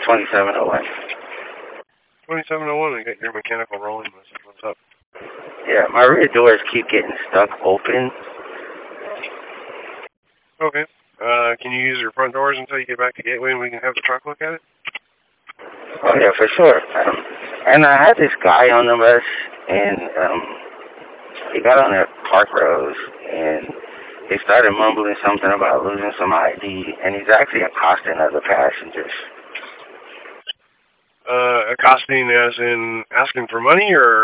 2701. 2701, I got your mechanical rolling. What's up? Yeah, my rear doors keep getting stuck open. Okay. Can you use your front doors until you get back to Gateway and we can have the truck look at it? Oh, yeah, for sure. And I had this guy on the bus, and he got on the park roads, and he started mumbling something about losing some ID, and he's actually accosting other passengers. Accosting as in asking for money, or